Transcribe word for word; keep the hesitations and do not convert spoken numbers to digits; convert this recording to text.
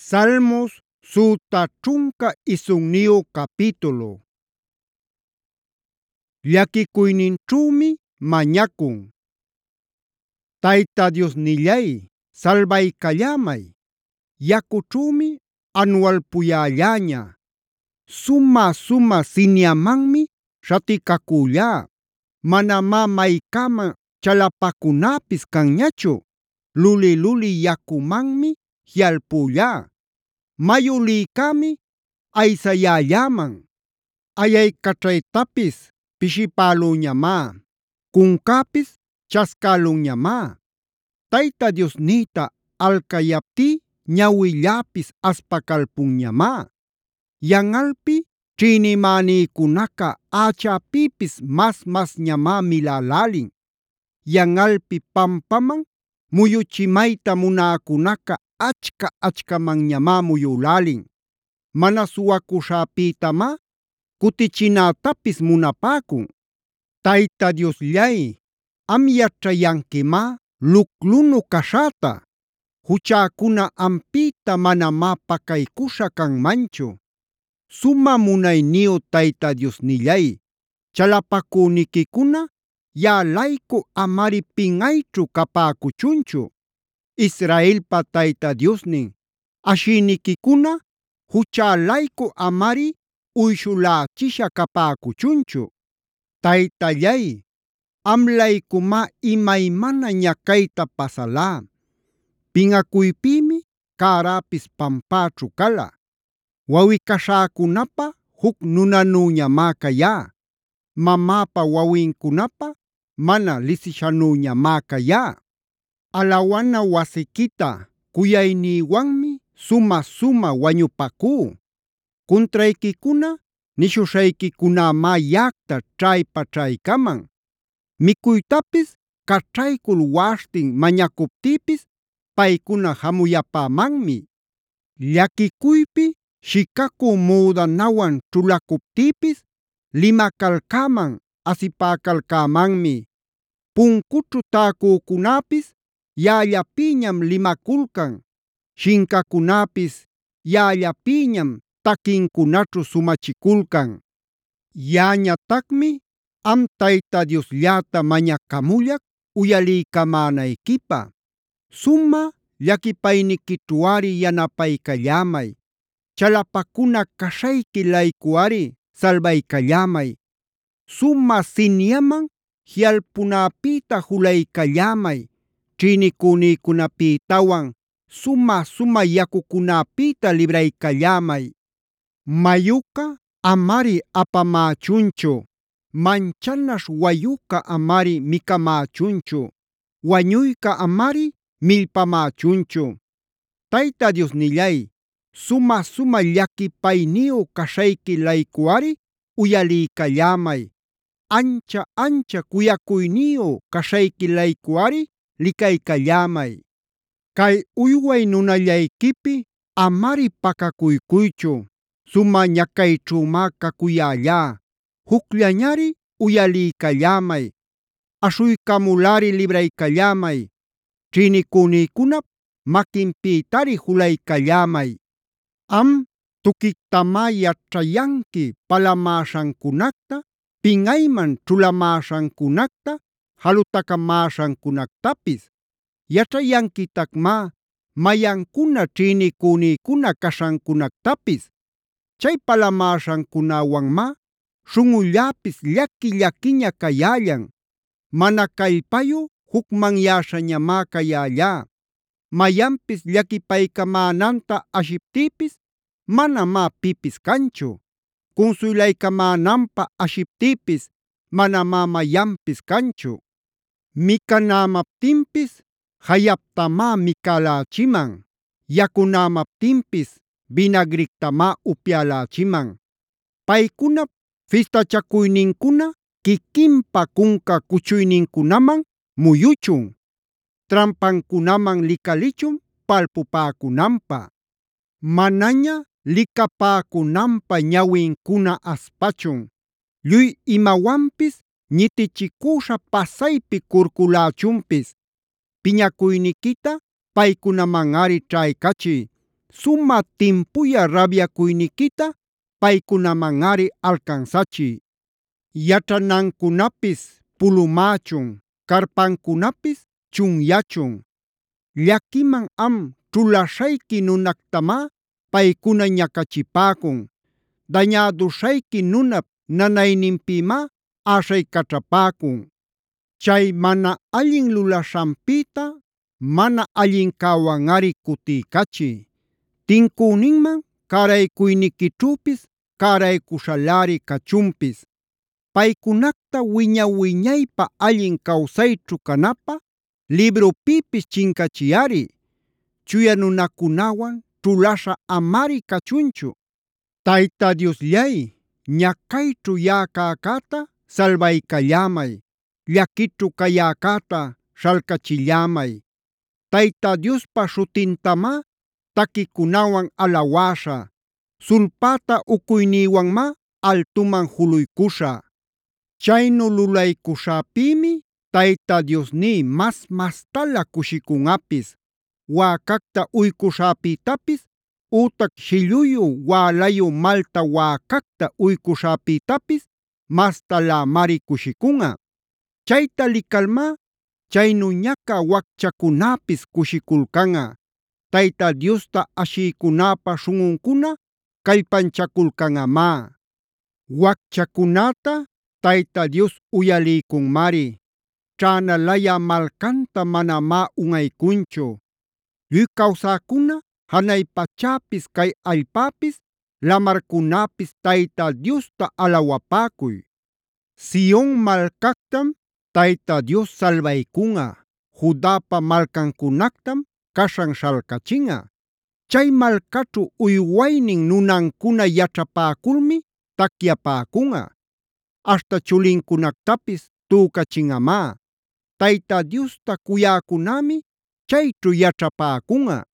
Salmos suta ćhunka isqunniyu capítulo. Llakikuyninćhuumi mañakun. Tayta Diosnillay, salbaykallamay. Yakućhuumi anualpuyalläña. Suma-suma siniamanmi śhatikakullá. Manamá maykama chalapakunapis kanñachu. Luli-luli yakumanmi jialpullá. Mayulïkami aysayällaman. Ayaykaćhaytapis pishipälunñamá. Kunkapis chaskälunñamá. Tayta Diosniyta alcayaptí ñawilläpis aspakalpunñamá. Yanqalpi ćhïnimänïkunaqa ächapipis mas-masñamá milälälin. Yanqalpi pampaman muyuchimayta munäkunaqa achka-achkamanñamá muyulälin. Mana suwakuśhäpïtamá kutichinätapis munapäkun. Tayta Diosllay, am yaćhayanquimá luclunu kaśhäta. Juchäkuna ampïta manamá pakaykuśha kanmanchu. Sumä munayniyu Tayta Diosnillay, chalapaküniquikuna yaꞌalayku amari pinꞌayćhu kapäkuchunchu. Israelpa Tayta Diosnin, ashiyniquikuna juchälayku amari uyshulächisha kapäkuchunchu. Taytallay, amlaykumá imaymana ñacayta pasalá. Pinꞌakuypïmi cäräpis pampaćhu kala. Wawꞌi-kaśhäkunapa huk nunanüñamá kayá. Mamäpa wawincunapa mana lisishanüñamá kayá. Alawana wasiquita kuyaynïwanmi suma-suma wañupakú. Kuntraykikuna nishuśhaykikunämá llaqta ćhaypa-ćhaykaman. Mikuytapis kaćhaycul waśhtin mañakuptïpis paykuna hamuyapämanmi. Llakikuypi shikakü müdanawan ćhulakuptïpis limakalcäman asipäkalcämanmi. Puncućhu täcücunäpis yaꞌallapïñam limakulcan. Shincacunäpis yaꞌallapïñam taquincunaćhu sumachikulcan. Yaꞌañatacmi am Tayta Dioslläta mañacamullac uyaliycamänayquipä. Sumä llakipayniquićhuꞌari yanapaycallamay. Chalapakuna kaśhayki-laykuꞌari salbaykallamay. Sumä siniaman jialpunäpïta julaykallamay. Ćhïnicunïcunapïtawan sumä-suma yakucunäpïta libraykallamay. Mayuqa amari apamächunchu. Manchanaśh wayuqa amari mikamächunchu. Wañuyqa amari millpamächunchu. Tayta Diosnillay, sumä-suma llakipayniyu kaśhayki-laykuꞌari uyaliykallamay. Ancha-ancha kuyakuyniyu kaśhayki-laykuꞌari likaykallamay. Kay uyway nunallayquipi amari pakakuykuychu. Sumä ñakayćhümá kakuyällá. Jucllañari uyaliykallamay. Aśhuycamuläri libraykallamay. Ćhïnicunïcunap maquinpïtari julaykallamay. Am tuquictamá yaćhayanqui palamäśhancunacta, pinꞌayman ćhulamäśhancunacta, jalutacamäśhancunactapis. Yaćhayanquitacmá mayancuna ćhïnicunïcuna caśhancunactapis. Chay palamäśhancunäwanmá śhunꞌulläpis llaki-llakiña cayällan. Mana kallpayu jucmanyäśhañamá cayällá. Mayanpis llakipaycamänanta ashiptïpis manamá pipis kanchu. Kunsuylaycamänanpä ashiptïpis manamá mayanpis kanchu. Mikanämaptinpis jayaptamá mikalächiman. Yakunämaptinpis vinagrictamá upyälächiman. Paycunap fistachakuynincuna kikinpa kunka kuchuyninkunaman muyuchun. Trampankunaman likalichun palpupäkunanpä. Manaña likapäkunanpä ñawincuna aspachun. Lluy imawanpis ñitichikuśha pasaypi kurkulächunpis. Piñakuyniquita paykunamanꞌari ćhaykachiy. sumä timpuya rabyakuyniquita paykunamanꞌari alcansachiy. Yaćhanancunapis pulumächun, karpancunapis chunyachun. Llaquiman am ćhulaśhayqui nunactamá paykuna ñacachipäcun. Dañäduśhayqui nunap nanayninpïmá äśhaykaćhapäcun. Chay mana allin lulaśhanpïta mana allincäwanꞌari kutiykachiy. Tincüninman cäraycuyniquićhüpis cäraycuśhaläri cachunpis. Paycunacta wiña-wiñaypä allin kawsayćhu canapä librupïpis chincachiyꞌari. Chuya nunakunawan ćhulaśha amari cachunchu. Tayta Diosllay, ñacayćhu yaꞌa cäcäta salbaycallämay. Llaquićhu cayäcäta śhalcachillämay. Tayta Diospa śhutintamá taquicunawan alawäśhä. Sulpäta ucuynïwanmá altuman juluycuśhä. Chaynu lulaycuśhäpïmi Tayta Diosní mas-mastalä cushikunꞌapis. Wäcacta uycuśhäpïtapis ütac shilluyu wälayu malta wäcacta uycuśhäpïtapis mastalämari cushikunꞌa. Chayta likalmá chay nuñaca wakchacunäpis cushiculcanꞌa. Tayta Diosta ashïcunäpa śhunꞌuncuna callpanchaculcanꞌamá. Wakchacunäta Tayta Dios uyaliykunmari. Ćhänalaya malcanta manamá unꞌaykunchu. Lluy kawsäkuna janay pachäpis kay allpäpis lamarcunäpis Tayta Diosta alawapäcuy. Sion malcactam Tayta Dios salbaykunꞌa. Judapa malcancunactam caśhan śhalcachinꞌa. Chay malcaćhu uywaynin nunancuna yaćhapäculmi tacyapäkunꞌa. Aśhta chulincunactapis tücachinꞌamá. Tayta Diosta kuyäkunämi chayćhu yaćhapäkunꞌa.